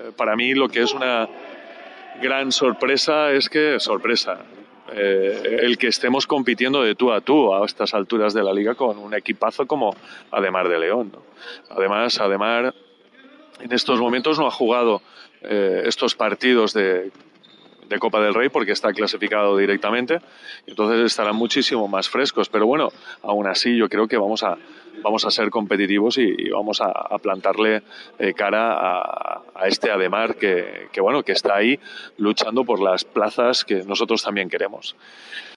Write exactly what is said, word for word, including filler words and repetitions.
para mí lo que es una gran sorpresa es que, sorpresa, eh, el que estemos compitiendo de tú a tú a estas alturas de la liga con un equipazo como Ademar de León, ¿no? Además, Ademar en estos momentos no ha jugado eh, estos partidos de, de Copa del Rey porque está clasificado directamente, entonces estarán muchísimo más frescos, pero bueno, aún así yo creo que vamos a vamos a ser competitivos y, y vamos a, a plantarle eh, cara a, a este Ademar que, que bueno que está ahí luchando por las plazas que nosotros también queremos.